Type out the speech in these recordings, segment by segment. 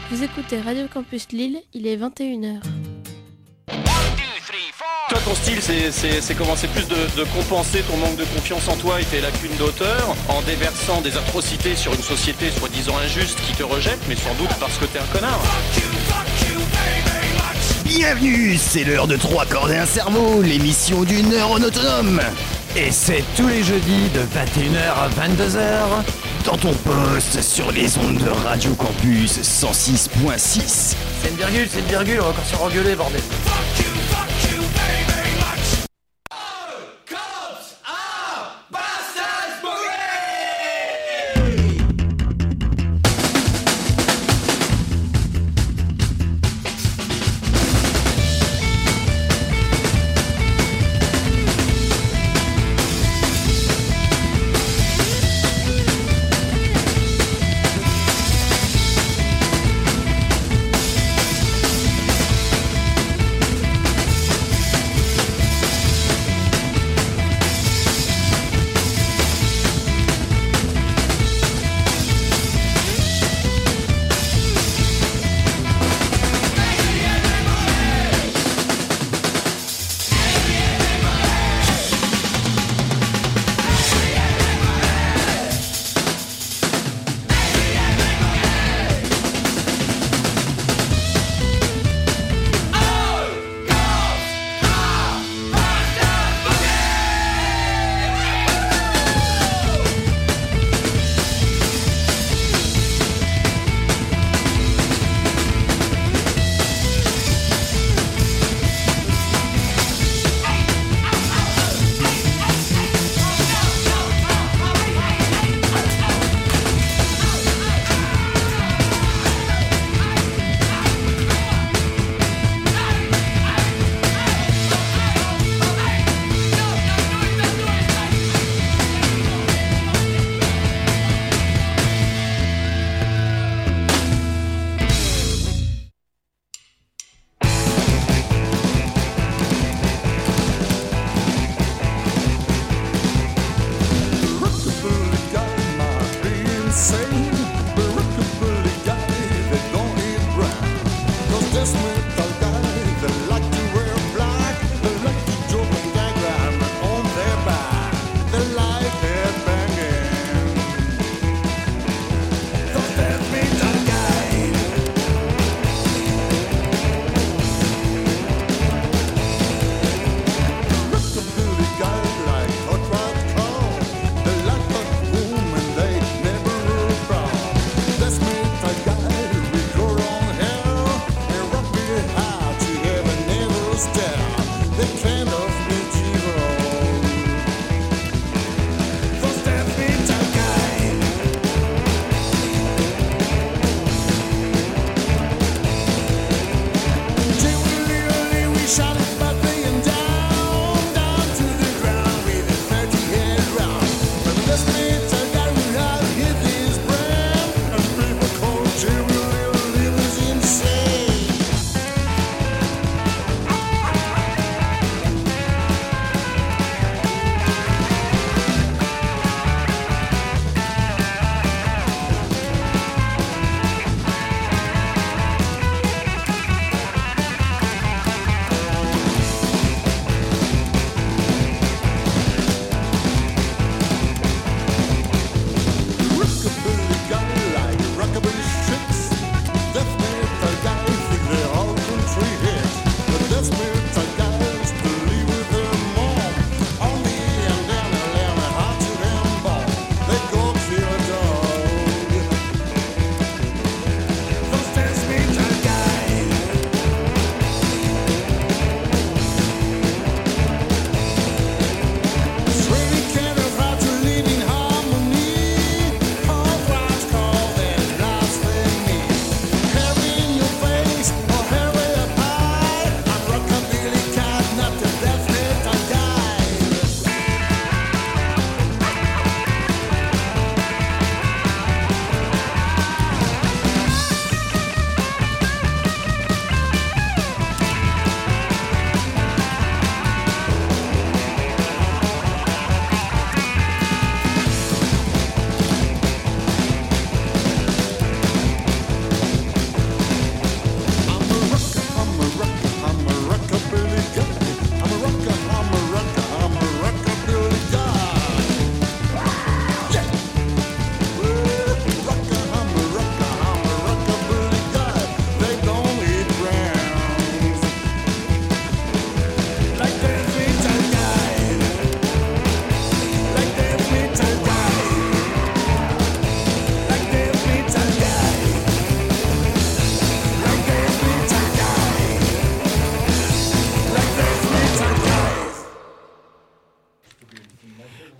Vous écoutez Radio Campus Lille, il est 21h. Toi, ton style, c'est comment? C'est plus de compenser ton manque de confiance en toi et tes lacunes d'auteur en déversant des atrocités sur une société soi-disant injuste qui te rejette, mais sans doute parce que t'es un connard. Bienvenue, c'est l'heure de 3 cordes et un cerveau, l'émission du neurone autonome. Et c'est tous les jeudis de 21h à 22h dans ton poste sur les ondes de Radio Campus 106.6. C'est une virgule, on va encore se rengueuler, bordel.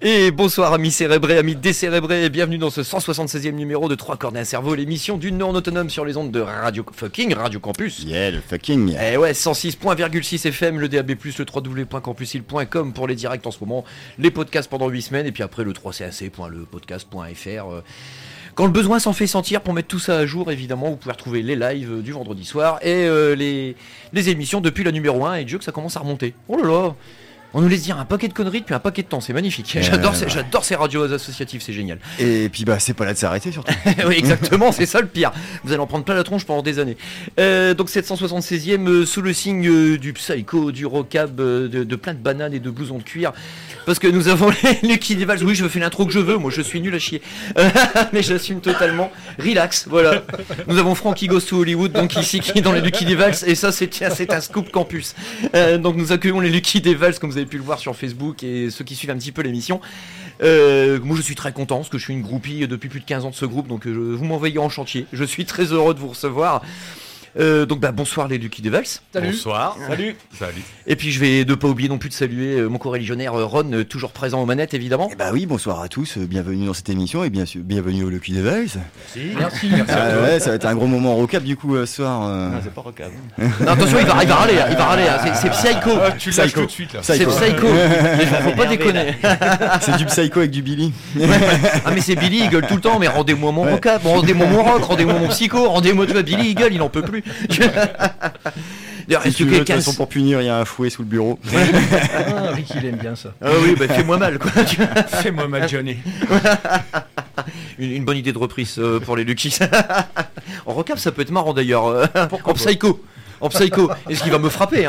Et bonsoir amis cérébrés, amis décérébrés, et bienvenue dans ce 176e numéro de 3 cordes et un cerveau, l'émission d'une neuron autonome sur les ondes de Radio Campus. Yeah, le fucking. Eh ouais, 106.6 FM, le DAB+, le www.campusil.com pour les directs en ce moment, les podcasts pendant 8 semaines, et puis après le 3cac.lepodcast.fr. Quand le besoin s'en fait sentir, pour mettre tout ça à jour, évidemment, vous pouvez retrouver les lives du vendredi soir et les émissions depuis la numéro 1, et Dieu que ça commence à remonter. Oh là là, on nous laisse dire un paquet de conneries depuis un paquet de temps, c'est magnifique. J'adore ces radios associatives, c'est génial. Et puis c'est pas là de s'arrêter surtout. Oui, exactement, c'est ça le pire. Vous allez en prendre plein la tronche pendant des années. Donc 776e sous le signe du psycho, du rockab, de plein de bananes et de blousons de cuir. Parce que nous avons les Lucky Devals. Oui, je fais l'intro que je veux, moi je suis nul à chier. Mais j'assume totalement. Relax, voilà. Nous avons Frankie Goes to Hollywood, donc ici, qui est dans les Lucky Devals. Et ça, c'est un scoop campus. Donc nous accueillons les Lucky Devals, comme vous avez pu le voir sur Facebook et ceux qui suivent un petit peu l'émission. Moi je suis très content parce que je suis une groupie depuis plus de 15 ans de ce groupe, donc vous m'envoyez en chantier. Je suis très heureux de vous recevoir. Donc bonsoir les Lucky Devals. Salut. Bonsoir. Salut. Salut. Et puis je vais ne pas oublier non plus de saluer mon co-religionnaire Ron, toujours présent aux manettes évidemment. Eh bah oui, bonsoir à tous, bienvenue dans cette émission et bien sûr bienvenue aux Lucky Devals. Merci. Ouais, ça va être un gros moment rockab du coup ce soir. Non, c'est pas rockab. Non, attention, il va râler, c'est psycho. Tu lâches tout de suite là. C'est psycho. Faut pas déconner. C'est du psycho avec du Billy. Ah mais c'est Billy, il gueule tout le temps, mais rendez-moi mon rockab, rendez-moi mon rock, rendez-moi mon psycho, rendez-moi toi Billy, il gueule, il en peut plus. D'ailleurs, Si tu veux, de toute façon, pour punir, il y a un fouet sous le bureau. Ah, Rick, il aime bien ça. Ah oui, bah fais-moi mal quoi. Fais-moi mal, Johnny. Une bonne idée de reprise pour les Lucky. En rockab, ça peut être marrant d'ailleurs. En psycho. En psycho. Est-ce qu'il va me frapper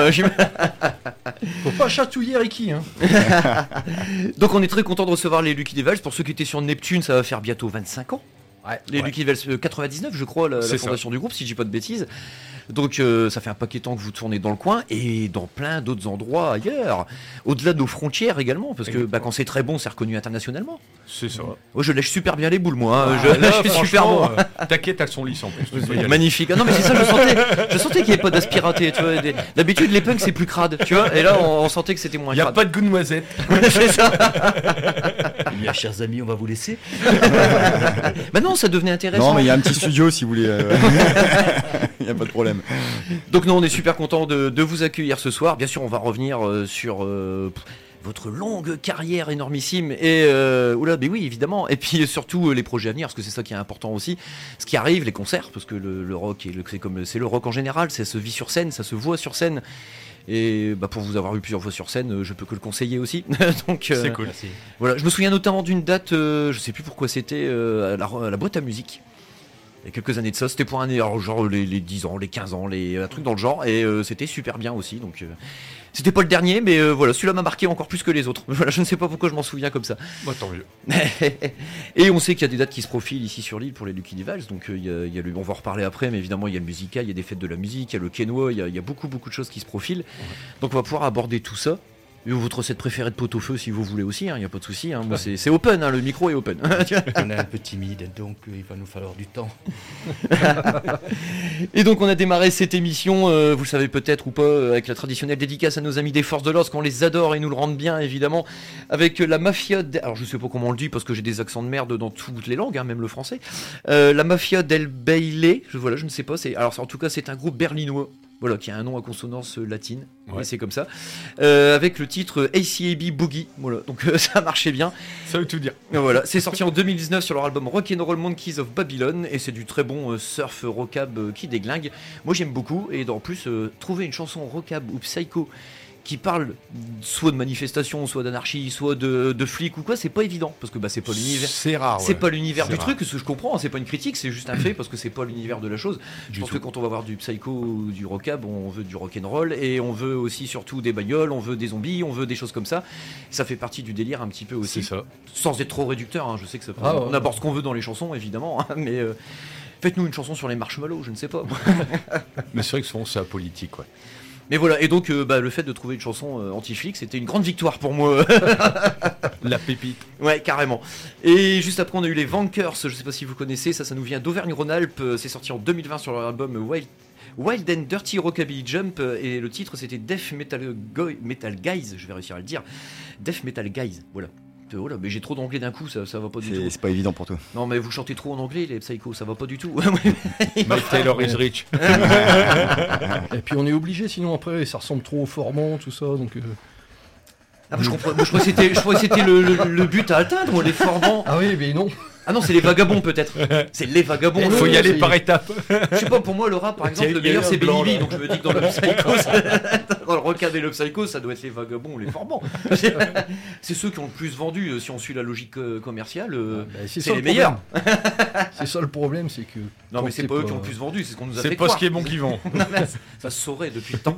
Faut pas chatouiller Ricky. Hein. Donc on est très content de recevoir les Lucky Devals. Pour ceux qui étaient sur Neptune, ça va faire bientôt 25 ans. Ouais, les Lucky Devals 99 je crois la fondation du groupe si je dis pas de bêtises. Donc ça fait un paquet de temps que vous tournez dans le coin et dans plein d'autres endroits ailleurs, au-delà de nos frontières également, parce que quand c'est très bon c'est reconnu internationalement. C'est ça. Je lèche super bien les boules moi, je lèche super bon. T'inquiète, t'as le son lisse en plus. Magnifique. Ah non mais c'est ça, je sentais qu'il n'y avait pas d'aspiraté, tu vois. D'habitude les punks c'est plus crade, tu vois, et là on sentait que c'était moins crade. Y a pas de goût de noisette. C'est ça. Eh bien, chers amis, on va vous laisser. Bah non, ça devenait intéressant. Non mais il y a un petit studio si vous voulez. Il n'y a pas de problème. Donc nous on est super content de vous accueillir ce soir. Bien sûr on va revenir sur votre longue carrière énormissime et oula mais oui évidemment, et puis surtout les projets à venir, parce que c'est ça qui est important aussi, ce qui arrive, les concerts, parce que le rock c'est le rock en général, ça se vit sur scène, ça se voit sur scène. Et pour vous avoir vu plusieurs fois sur scène, je peux que le conseiller aussi. Donc c'est cool. Voilà, je me souviens notamment d'une date, je sais plus pourquoi c'était, à la boîte à musique. Il y a quelques années de ça, c'était pour un genre les 10 ans, les 15 ans, un truc dans le genre, et c'était super bien aussi, donc c'était pas le dernier, mais voilà, celui-là m'a marqué encore plus que les autres. Voilà, je ne sais pas pourquoi je m'en souviens comme ça. Bah tant mieux. Et on sait qu'il y a des dates qui se profilent ici sur l'île pour les Lucky Devals, donc on va en reparler après, mais évidemment il y a le musical, il y a des fêtes de la musique, il y a le Kenwa, il y a beaucoup de choses qui se profilent, donc on va pouvoir aborder tout ça. Et votre recette préférée de pot-au-feu si vous voulez aussi, il n'y a pas de souci, moi c'est open, le micro est open. On est un peu timide, donc il va nous falloir du temps. Et donc on a démarré cette émission, vous le savez peut-être ou pas, avec la traditionnelle dédicace à nos amis des forces de l'ordre, qu'on les adore et nous le rendent bien évidemment, avec la mafia, alors je sais pas comment on le dit parce que j'ai des accents de merde dans toutes les langues, même le français, la mafia del Baile, je ne sais pas, alors en tout cas c'est un groupe berlinois. Voilà, qui a un nom à consonance latine, et c'est comme ça. Avec le titre ACAB Boogie, voilà, donc ça marchait bien. Ça veut tout dire. Voilà, c'est sorti en 2019 sur leur album Rock'n'Roll Monkeys of Babylon, et c'est du très bon surf rockab qui déglingue. Moi j'aime beaucoup, et en plus, trouver une chanson rockab ou psycho qui parle soit de manifestation, soit d'anarchie, soit de flics ou quoi, c'est pas évident parce que c'est pas l'univers. C'est rare. C'est pas l'univers du truc, ce que je comprends, c'est pas une critique, c'est juste un fait parce que c'est pas l'univers de la chose. Je pense que quand on va voir du psycho ou du rockab, on veut du rock'n'roll et on veut aussi surtout des bagnoles, on veut des zombies, on veut des choses comme ça. Ça fait partie du délire un petit peu aussi. C'est ça. Sans être trop réducteur, je sais que ça on aborde ce qu'on veut dans les chansons évidemment, mais faites-nous une chanson sur les marshmallows, je ne sais pas. Mais c'est vrai que souvent c'est apolitique, ouais. Mais voilà, et donc le fait de trouver une chanson anti-flic, c'était une grande victoire pour moi. La pépite. Ouais, carrément. Et juste après, on a eu les Vankers, je sais pas si vous connaissez, ça nous vient d'Auvergne-Rhône-Alpes, c'est sorti en 2020 sur leur album Wild and Dirty Rockabilly Jump, et le titre c'était Death Metal Guys, je vais réussir à le dire. Death Metal Guys, voilà. dites, oh là, mais j'ai trop d'anglais d'un coup, ça va pas du tout. C'est pas évident pour toi. Non, mais vous chantez trop en anglais, les Psycho, ça va pas du tout. Mike Taylor is rich. Et puis on est obligé, sinon après ça ressemble trop au Formant, tout ça. Donc, Ah, bah, je crois que c'était le but à atteindre, moi, les formants. Ah oui, mais non. Ah non, c'est les vagabonds peut-être. C'est les vagabonds. Faut y aller par étapes. Je sais pas, pour moi, le rap, par exemple, le meilleur c'est Benny B. Donc je me dis que dans le Psycho, dans le Rocab et le Psycho, ça doit être les vagabonds ou les formants. C'est ceux qui ont le plus vendu. Si on suit la logique commerciale, c'est les meilleurs. C'est ça le problème, c'est que. Non, mais c'est pas eux qui ont le plus vendu, c'est ce qu'on nous a fait C'est pas croire. ce qui est bon qui vend. Non, mais ça se saurait depuis le temps.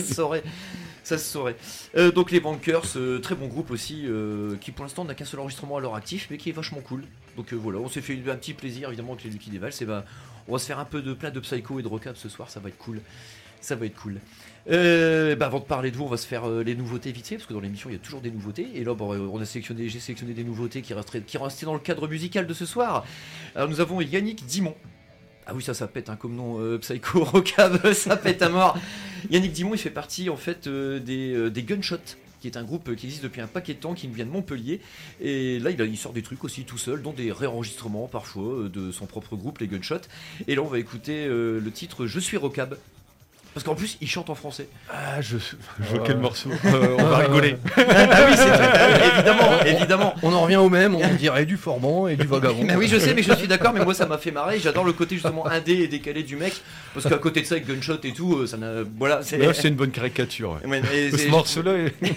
Ça se saurait. Donc les Bankers, très bon groupe aussi, qui pour l'instant n'a qu'un seul enregistrement à leur actif, mais qui est vachement cool. Donc voilà, on s'est fait un petit plaisir évidemment avec les Lucky Devils. Et on va se faire un peu de plein de Psycho et de Rockab ce soir, ça va être cool. Ça va être cool. Avant de parler de vous, on va se faire les nouveautés vite fait, parce que dans l'émission il y a toujours des nouveautés. Et là, j'ai sélectionné des nouveautés qui restaient dans le cadre musical de ce soir. Alors nous avons Yannick Dimon. Ah oui, ça pète, hein, comme nom Psycho, Rockab, ça pète à mort. Yannick Dimon, il fait partie en fait des Gunshots, qui est un groupe qui existe depuis un paquet de temps, qui nous vient de Montpellier. Et là, il sort des trucs aussi tout seul, dont des réenregistrements parfois de son propre groupe, les Gunshots. Et là, on va écouter le titre Je suis Rockab. Parce qu'en plus, il chante en français. Ah, je vois quel morceau. On va rigoler. Ah oui, c'est évidemment. On en revient au même, on dirait du Formant et du Vagabond. Mais oui, je sais, mais je suis d'accord, mais moi ça m'a fait marrer. J'adore le côté justement indé et décalé du mec, parce qu'à côté de ça, avec Gunshot et tout, ça n'a. Voilà, c'est une bonne caricature. Ouais. Ce morceau-là.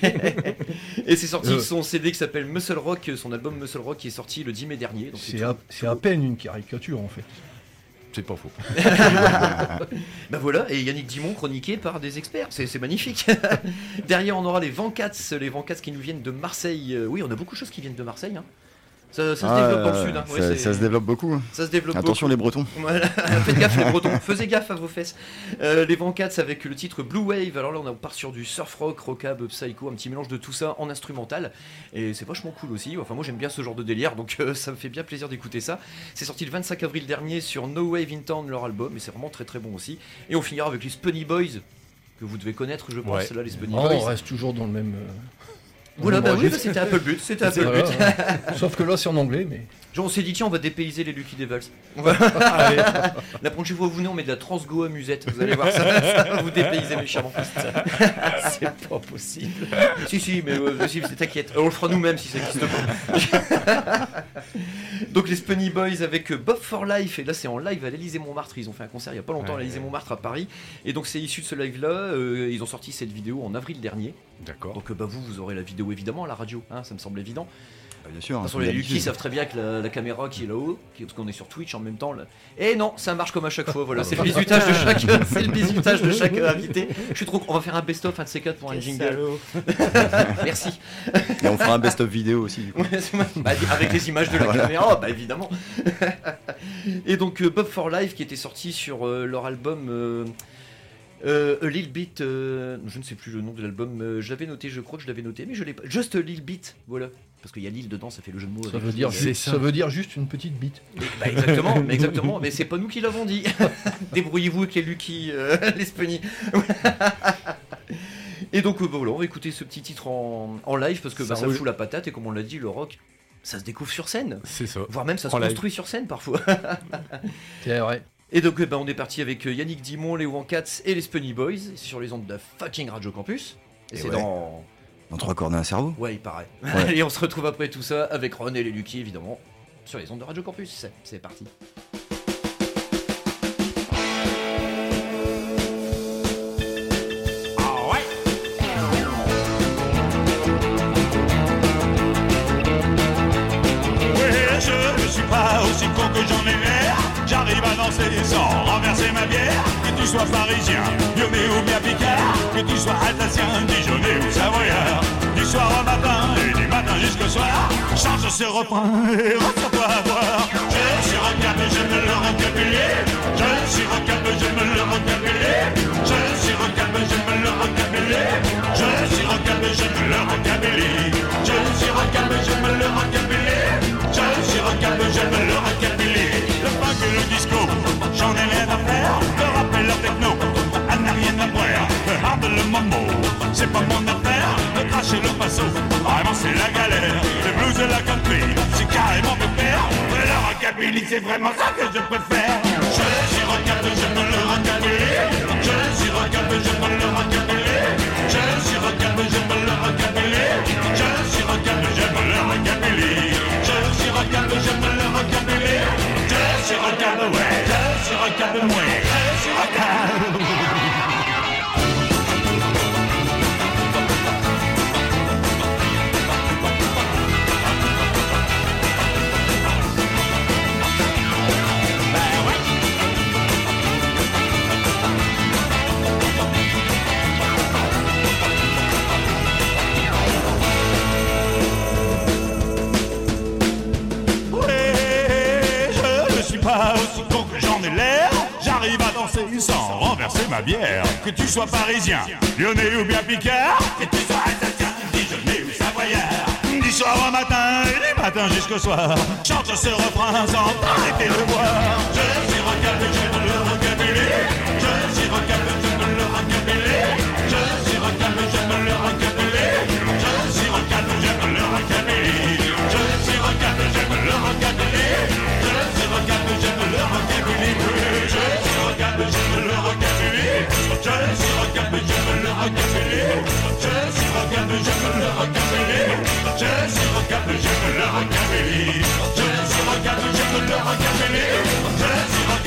Et c'est sorti son CD qui s'appelle Muscle Rock, son album Muscle Rock qui est sorti le 10 mai dernier. Donc c'est à peine une caricature en fait. C'est pas faux. Bah voilà, et Yannick Dimon chroniqué par des experts, c'est magnifique. Derrière on aura les Vancats qui nous viennent de Marseille. Oui, on a beaucoup de choses qui viennent de Marseille. Hein. Ça se développe dans le sud. Hein. Ouais, ça se développe beaucoup. Ça se développe Attention beaucoup. Les Bretons. Voilà. Faites gaffe les Bretons, faisez gaffe à vos fesses. Les Vancats avec le titre Blue Wave. Alors là on part sur du surf rock, rockab, psycho, un petit mélange de tout ça en instrumental. Et c'est vachement cool aussi. Enfin moi j'aime bien ce genre de délire, donc ça me fait bien plaisir d'écouter ça. C'est sorti le 25 avril dernier sur No Wave in Town, leur album, et c'est vraiment très très bon aussi. Et on finira avec les Spunny Boys, que vous devez connaître je pense, là les Spunny Boys. On reste toujours dans le même... Voilà, bah oui, c'était un peu le but, Sauf que là c'est en anglais, mais... Genre on s'est dit tiens on va dépayser les Lucky Devils. La prochaine fois vous venez on met de la Transgoa musette, vous allez voir ça va vous dépayser méchamment. C'est pas possible. Si mais t'inquiète, on le fera nous-mêmes si ça existe pas. Donc les Spunny Boys avec Bob for Life, et là c'est en live à l'Élysée-Montmartre, ils ont fait un concert il y a pas longtemps à l'Élysée-Montmartre à Paris, et donc c'est issu de ce live là, ils ont sorti cette vidéo en avril dernier. D'accord. Donc vous aurez la vidéo évidemment à la radio, hein, ça me semble évident. Bien sûr. De toute façon, les Lucky savent très bien que la caméra qui est là-haut, parce qu'on est sur Twitch en même temps. Là. Et non, ça marche comme à chaque fois. Voilà, c'est le bizutage de chaque, invité. Je suis trop. On va faire un best-of, un de ces quatre pour un jingle. Merci. Et on fera un best-of vidéo aussi. Du coup. Avec les images de la caméra, évidemment. Et donc Bob for Life qui était sorti sur leur album. A Little Bit, je ne sais plus le nom de l'album, je l'avais noté, je crois que je l'avais noté, mais je l'ai pas. Just a Little Bit, voilà. Parce qu'il y a l'île dedans, ça fait le jeu de mots. Ça veut dire juste une petite bite. Exactement, mais c'est pas nous qui l'avons dit. Débrouillez-vous avec les Lucky, les Spunny. Et donc voilà, on va écouter ce petit titre en live parce que ça fout la patate, et comme on l'a dit, le rock, ça se découvre sur scène. C'est ça. Voire même ça se construit sur scène parfois. C'est vrai. Et donc on est parti avec Yannick Dimon, les Wancats et les Spunny Boys sur les ondes de fucking Radio Campus. Et c'est dans 3 cordes et un cerveau. Ouais, il paraît. Ouais. Et on se retrouve après tout ça avec Ron et les Lucky évidemment sur les ondes de Radio Campus. C'est parti. Aussi con que j'en ai l'air, j'arrive à danser sans renverser ma bière. Que tu sois parisien, lyonnais ou bien picard, que tu sois alsacien, dijonnais ou savoyard, du soir au matin et du matin jusqu'au soir, change ce refrain et retiens-toi à voir. Je suis rockab et j'aime le rockabilly. Je suis rockab et j'aime le rockabilly. Je suis rockab et j'aime le rockabilly. Je suis rockab et j'aime le rockabilly. Je suis rockab et j'aime le rockabilly. Je suis rockab et j'aime le rockabilly. Le funk et le disco, j'en ai rien à faire. Le rap et le techno, elle n'a rien à boire. Le hard et le mambo, c'est pas mon affaire. Le crash et le passo, vraiment c'est la galère. Le blues et rockabilly, c'est vraiment ça que je préfère. Je suis rockabilly, j'aime le rockabilly. Je suis rockabilly, j'aime le rockabilly. Je suis rockabilly, j'aime le rockabilly. Je suis rockabilly, j'aime le rockabilly. Je suis rockabilly, j'aime le rockabilly. Je suis rockabilly, ouais. Je suis rockabilly, ouais. Je suis rockabilly. Pas aussi con que j'en ai l'air, j'arrive à danser sans renverser ma bière. Que tu sois parisien, lyonnais ou bien picard, que tu sois alsacien, dijonnais ou savoyard, du soir au matin et du matin jusqu'au soir, chante ce refrain sans arrêter de boire. Je suis rockabilly, j'aime le rockabilly. Je suis rockabilly, j'aime le rockabilly. Je suis rockabilly, j'aime le rockabilly. Je suis rockabilly, j'aime le rockabilly. Je suis rockabilly, j'aime le rockabilly. Rockabilly, j'aime le rockabilly. Je suis rockabilly, j'aime le rockabilly. Je suis rockabilly, j'aime le rockabilly. Je suis rockabilly, j'aime le rockabilly. Je suis rockabilly, j'aime le rockabilly. Je suis rockabilly, j'aime le rockabilly. Je suis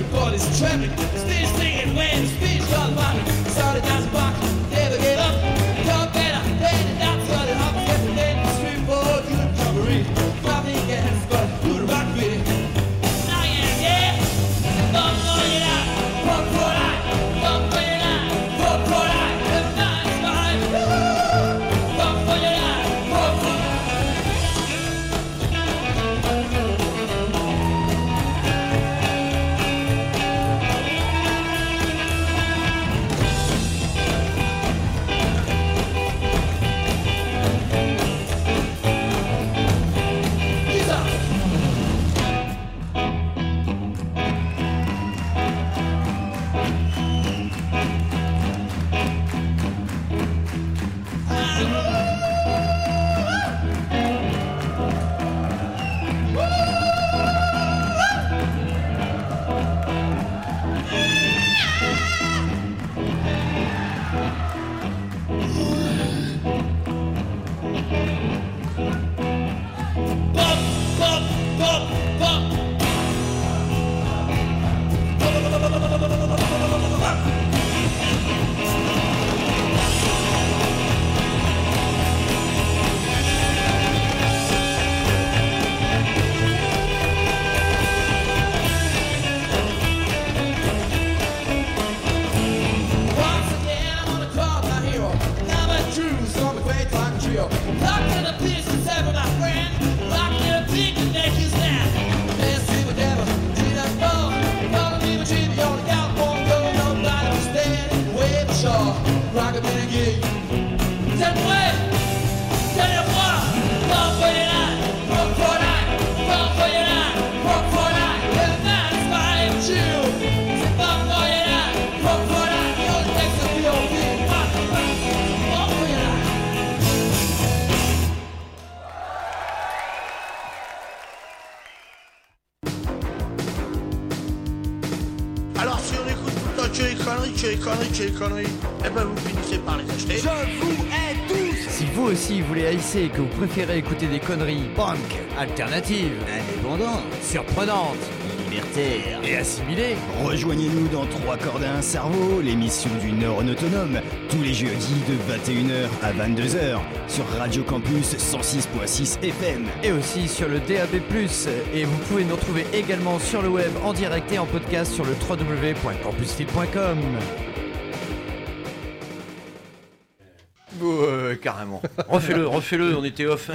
for this traffic. Still singing when the speech was running. Started dancing back, never gave up. Got better, then it down, started up. Every day in the street for good company. Nothing else but good rock with it. Now yeah, fuck for you now, fuck for that, fuck for you now, fuck for that. Every night is mine. Fuck for you now, fuck for that. Once again, I'm on the call, my hero. Now my truths on the great rock trio. Locked in a piece to sever my friend. Locked in a pig to make you stand. Let's see what devil, see that ball. Follow me, but you the only gal won't go. Nobody will stand in the way of the shore. Rock a minute gig. Tenez-moi, tenez-moi. Rock for you now, rock for that, rock for you now, rock for that. Every night is fine with you. Say rock for you now, rock for that. The only thing that we don't need, rock for you now. Alors si on écoute tout le temps que les conneries, eh ben vous finissez par les acheter. Je vous hais tous. Si vous aussi vous les haïssez et que vous préférez écouter des conneries punk, alternatives, indépendantes, surprenantes, libertaires et assimilées, rejoignez-nous dans 3 cordes à un cerveau, l'émission du Neurone Autonome, tous les jeudis de 21h à 22h sur Radio Campus 106.6 FM et aussi sur le DAB+. Et vous pouvez nous retrouver également sur le web en direct et en podcast sur le www.campusfil.com. Carrément. Refais-le, on était off.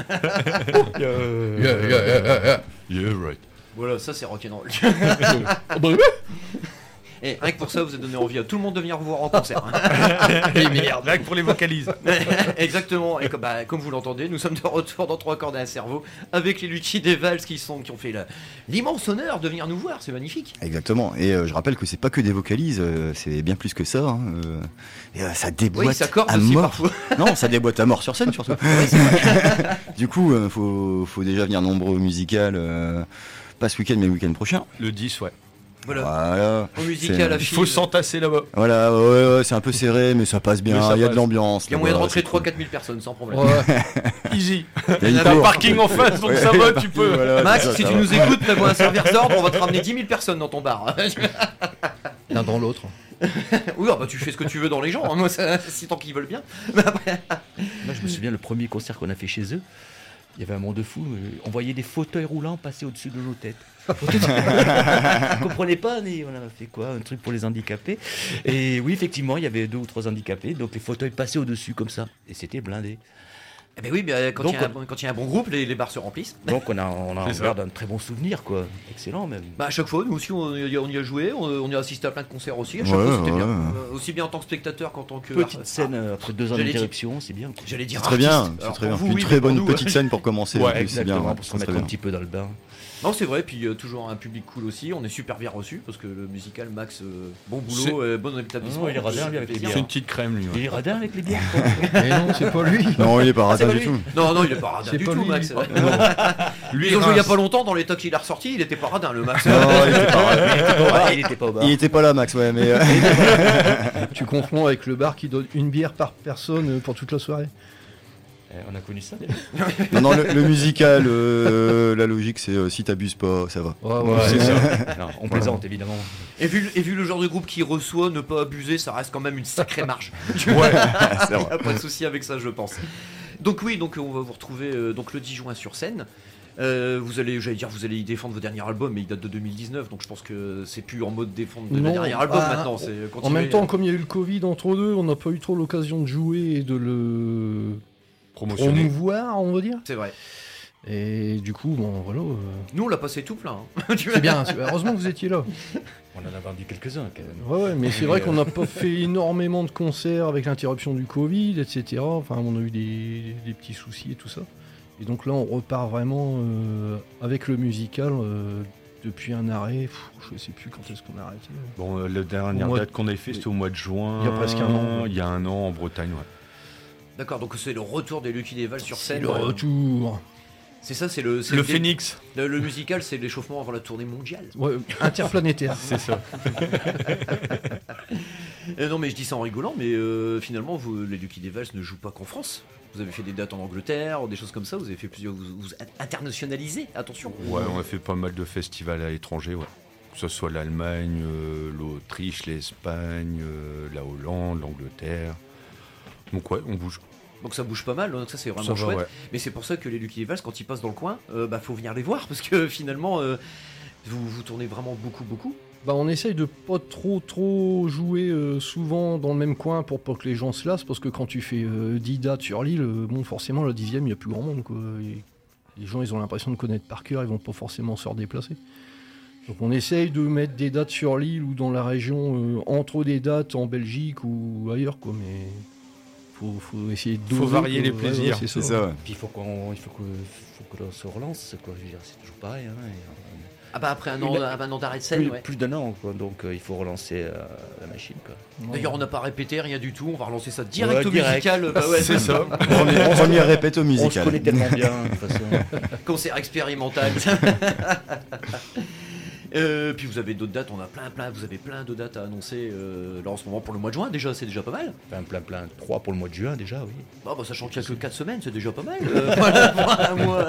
Yeah, right. Voilà, ça c'est rock'n'roll. Et rien que pour ça, vous avez donné envie à tout le monde de venir vous voir en concert. Et merde, rien que pour les vocalises. Exactement. Et comme vous l'entendez, nous sommes de retour dans 3 cordes à un cerveau avec les Lucci des Valses qui ont fait l'immense honneur de venir nous voir. C'est magnifique. Exactement. Et je rappelle que c'est pas que des vocalises, c'est bien plus que ça. Hein. Et, ça déboîte oui, ça corde à aussi mort. Parfois. Non, ça déboîte à mort sur scène surtout. Du coup, faut déjà venir nombreux au musical. Pas ce week-end, mais le week-end prochain. Le 10, ouais. Voilà. Au musical, il faut s'entasser là-bas. Voilà, ouais, c'est un peu serré, mais ça passe bien. Il y a de l'ambiance. Il y a moyen de rentrer 3-4 000 personnes sans problème. Ouais. Easy. Il y a un parking en face, donc ça va, tu peux. Voilà, Max, ça, si ça tu va. nous écoutes, t'as un service d'ordre, on va te ramener 10 000 personnes dans ton bar. L'un dans l'autre. Oui, tu fais ce que tu veux dans les gens, hein. Moi, c'est tant qu'ils veulent bien. Moi, je me souviens, le premier concert qu'on a fait chez eux, il y avait un monde de fou. On voyait des fauteuils roulants passer au-dessus de nos têtes. On ne comprenait pas, mais on a fait quoi? Un truc pour les handicapés. Et oui, effectivement, il y avait 2 ou 3 handicapés, donc les fauteuils passaient au-dessus comme ça. Et c'était blindé. Eh ben oui, quand il y a un bon groupe, les bars se remplissent. Donc on garde un très bon souvenir, quoi. Excellent même. À chaque fois, nous aussi, on y a joué, on y a assisté à plein de concerts aussi. À chaque fois, c'était bien. Aussi bien en tant que spectateur qu'en tant que... Petite scène après 2 ans d'interruption, c'est bien. Quoi. J'allais dire C'est très bien, Alors, c'est très bien. vous, Une oui, très bonne nous, petite scène pour commencer. Ouais, c'est bien. exactement, pour se mettre un petit peu dans le bain. Non, c'est vrai, puis toujours un public cool aussi. On est super bien reçus parce que le musical, Max, bon boulot, bon établissement. Non, il est radin avec les bières. C'est une petite crème, lui. Ouais. Il est radin avec les bières. Mais non, c'est pas lui. Non, il est pas radin du tout. Non, il est pas radin du tout, Max. Lui, ils ont joué il y a pas longtemps dans les tocs qu'il a ressorti, il était pas radin, le Max. Non, il était pas radin. Il était pas au bar. Il était pas là, Max, ouais, mais. Tu confonds avec le bar qui donne une bière par personne pour toute la soirée. On a connu ça. Non, le musical, la logique, c'est si t'abuses pas, ça va. C'est ça. Non, on plaisante évidemment. Et vu le genre de groupe qui reçoit, ne pas abuser, ça reste quand même une sacrée marge. C'est vrai. Il n'y a pas de souci avec ça, je pense. Donc oui, donc on va vous retrouver donc le 10 juin sur scène. Vous allez y défendre votre dernier album, mais il date de 2019, donc je pense que c'est plus en mode défendre le dernier album maintenant. C'est en même temps, comme il y a eu le Covid entre deux, on n'a pas eu trop l'occasion de jouer et de le promouvoir, on va dire. C'est vrai. Et du coup, bon, voilà. Nous, on l'a passé tout plein. C'est bien, heureusement que vous étiez là. On en a vendu quelques-uns quand même. Ouais, mais c'est vrai qu'on n'a pas fait énormément de concerts avec l'interruption du Covid, etc. Enfin, on a eu des petits soucis et tout ça. Et donc là, on repart vraiment avec le musical depuis un arrêt. Je ne sais plus quand est-ce qu'on a arrêté. Bon, la dernière date qu'on avait fait, c'était au mois de juin. Il y a presque un an. Il y a un an en Bretagne, ouais. D'accord, donc c'est le retour des Lucky Devils sur scène. Le retour. C'est ça, c'est le Phoenix. Le musical, c'est l'échauffement avant la tournée mondiale. Ouais, interplanétaire. C'est ça. Non, mais je dis ça en rigolant, mais finalement, les Lucky Devils ne jouent pas qu'en France. Vous avez fait des dates en Angleterre, des choses comme ça. Vous avez fait plusieurs. Vous internationalisez, attention. Ouais, on a fait pas mal de festivals à l'étranger, ouais. Que ce soit l'Allemagne, l'Autriche, l'Espagne, la Hollande, l'Angleterre. Donc ouais, on bouge. Donc ça bouge pas mal, donc ça c'est vraiment chouette. Ouais. Mais c'est pour ça que les Lucky Devils, quand ils passent dans le coin, faut venir les voir parce que finalement, vous tournez vraiment beaucoup. On essaye de pas trop jouer souvent dans le même coin pour pas que les gens se lassent, parce que quand tu fais 10 dates sur l'île, forcément la 10e il n'y a plus grand monde, quoi. Les gens ils ont l'impression de connaître par cœur, ils vont pas forcément se redéplacer. Donc on essaye de mettre des dates sur l'île ou dans la région, entre des dates en Belgique ou ailleurs, quoi, mais faut essayer de faut varier les plaisirs. Ouais, c'est ça. Ouais. Puis il faut que l'on se relance, quoi. Je veux dire, c'est toujours pareil. Hein, après un an d'arrêt de scène, plus d'un an, quoi. Donc il faut relancer la machine, quoi. D'ailleurs, on n'a pas répété rien du tout. On va relancer ça direct au musical. C'est ça. Première répète au musical. On se connaît tellement bien, de toute façon. Concert expérimental. Puis vous avez d'autres dates, on a plein, vous avez plein de dates à annoncer là en ce moment pour le mois de juin, déjà c'est déjà pas mal. Plein, 3 pour le mois de juin déjà, oui. Sachant qu'il n'y a que 4 semaines, c'est déjà pas mal. Voilà, pour un mois.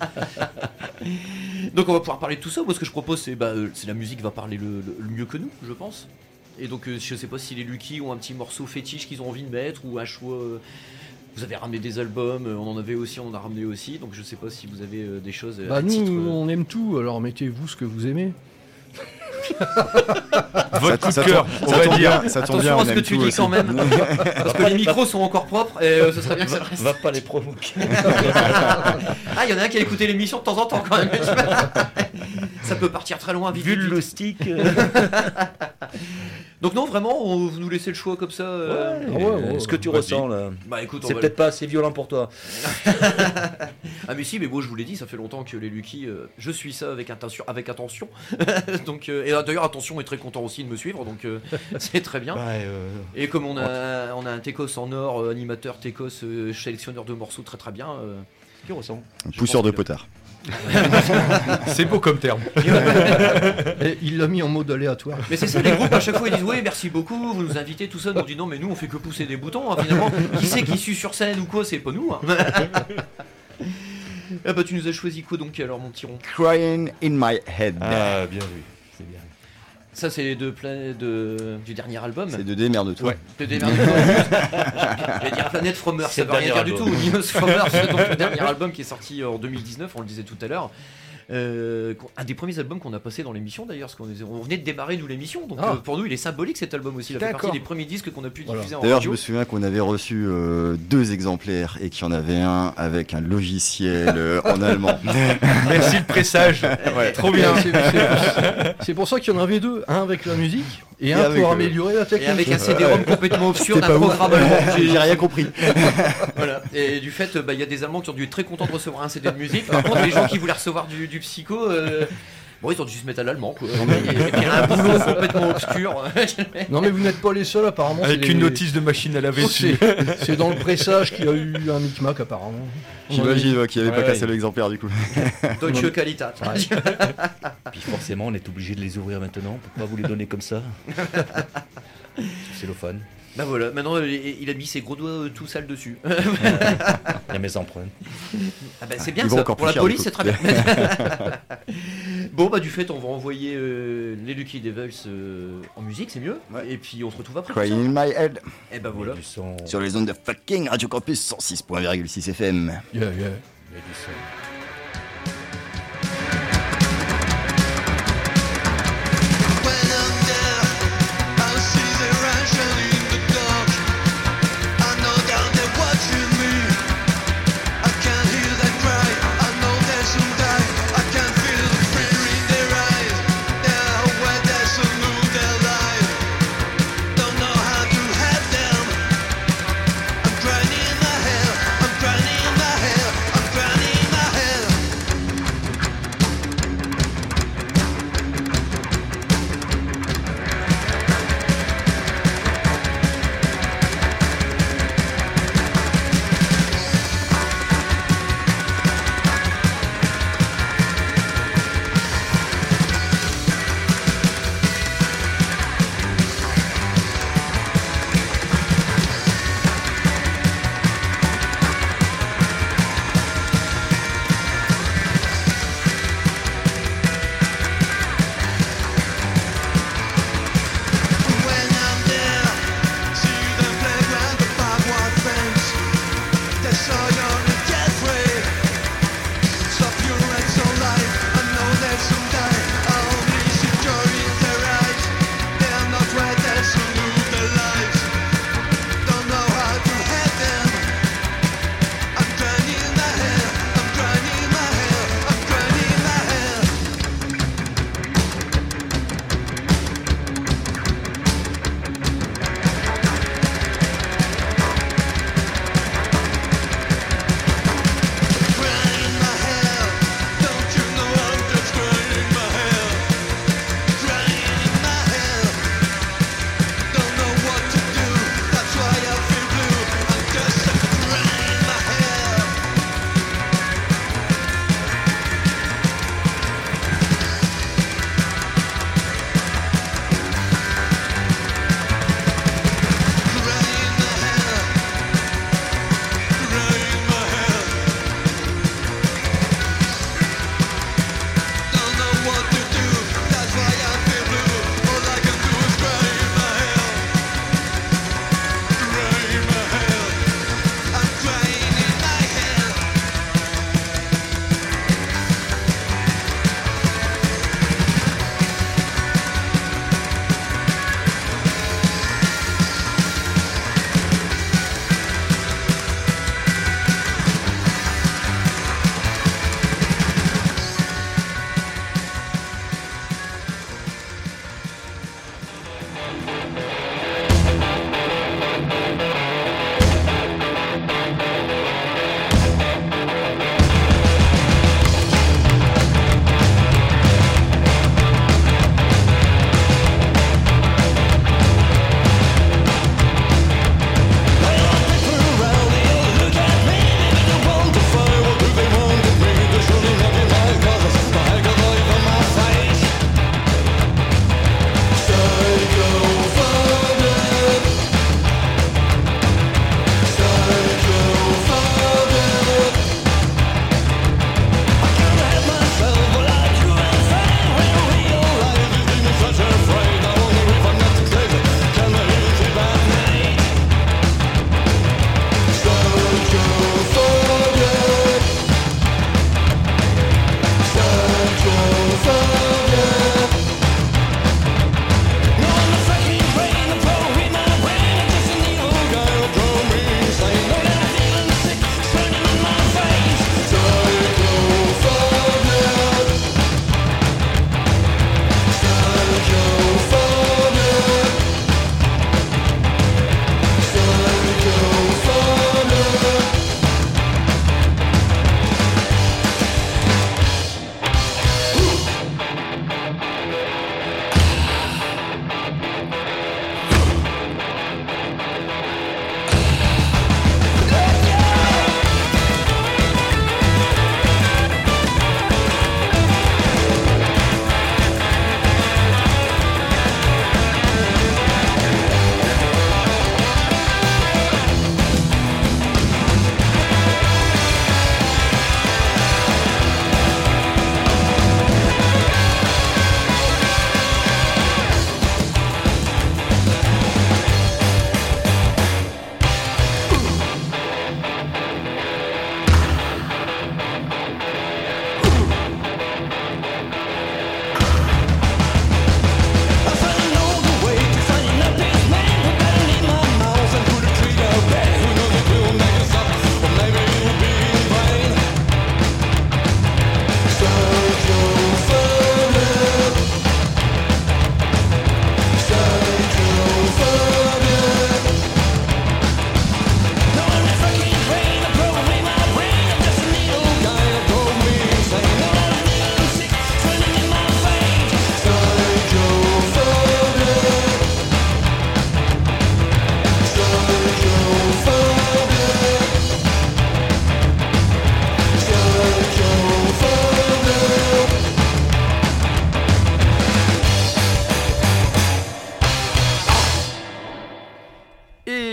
Donc on va pouvoir parler de tout ça. Moi ce que je propose c'est la musique va parler le mieux que nous, je pense. Et donc je sais pas si les Lucky ont un petit morceau fétiche qu'ils ont envie de mettre ou un choix. Vous avez ramené des albums, on en a ramené aussi, donc je sais pas si vous avez des choses à titre. Nous, on aime tout, alors mettez-vous ce que vous aimez. Votre coup de cœur, on va dire. Ça tombe Attention bien, à ce que tu dis quand même, parce que les micros sont encore propres et ce serait bien que ça reste. Va pas les provoquer. Il y en a un qui a écouté l'émission de temps en temps quand même. Ça peut partir très loin, vite. Vu le stick. Donc non, vraiment, vous nous laissez le choix comme ça. Ce que tu ressens là. Écoute, c'est peut-être pas assez violent pour toi. Mais si, mais bon, je vous l'ai dit, ça fait longtemps que les Lucky, je suis ça avec attention. Donc, et d'ailleurs, attention est très content aussi de me suivre, donc c'est très bien. Et comme on a un Técos en or, animateur Técos, sélectionneur de morceaux très bien. Qui ressent un pousseur de potard. C'est beau comme terme. Et il l'a mis en mode aléatoire. Mais c'est ça, les groupes à chaque fois ils disent oui merci beaucoup, vous nous invitez, tout ça. Nous on dit non, mais nous on fait que pousser des boutons, finalement. Qui c'est qui suit sur scène ou quoi, c'est pas nous. Tu nous as choisi quoi donc alors, mon petit rond? Crying in my head. Ah, bien vu, c'est bien. Ça c'est les deux du dernier album. C'est de démerde-toi. Ouais. De démerde-toi. Je vais dire Planet from Earth, ça veut rien dire du tout. News from Earth, c'est donc le dernier album qui est sorti en 2019, on le disait tout à l'heure. Un des premiers albums qu'on a passé dans l'émission d'ailleurs, parce qu'on venait de démarrer nous l'émission, donc pour nous il est symbolique cet album aussi, il fait partie des premiers disques qu'on a pu diffuser en radio. D'ailleurs je me souviens qu'on avait reçu 2 exemplaires et qu'il y en avait un avec un logiciel en allemand. Merci le pressage, trop bien. C'est pour ça qu'il y en avait 2, un avec la musique et un pour améliorer la technique. Et avec un CD-ROM complètement obscur d'un programme allemand. J'ai rien compris. Voilà. Et du fait, il y a des Allemands qui ont dû être très contents de recevoir un CD de musique. Par contre, les gens qui voulaient recevoir du psycho, ils ont dû se mettre à l'allemand, quoi. Et puis un boulot complètement obscur. Non, mais vous n'êtes pas les seuls, apparemment. Avec une notice de machine à laver dessus. C'est dans le pressage qu'il y a eu un micmac, apparemment. J'imagine qu'il n'y avait pas qu'un seul exemplaire, du coup. Deutsche Qualität. Puis forcément, on est obligé de les ouvrir maintenant. On peut pas vous les donner comme ça. C'est cellophane. Bah voilà, maintenant il a mis ses gros doigts tout sales dessus. Il y a mes empreintes. Ah bah c'est bien Ils vont ça, encore pour la plus cher, police du c'est coup. très bien. Bon bah du fait on va envoyer les Lucky Devils en musique, c'est mieux. Et puis on se retrouve après. Crying in my head. Et bah voilà. Du son. Sur les ondes de fucking Radio Campus 106.6 FM. Yeah, yeah. Il y a du son. I'm crying in my head.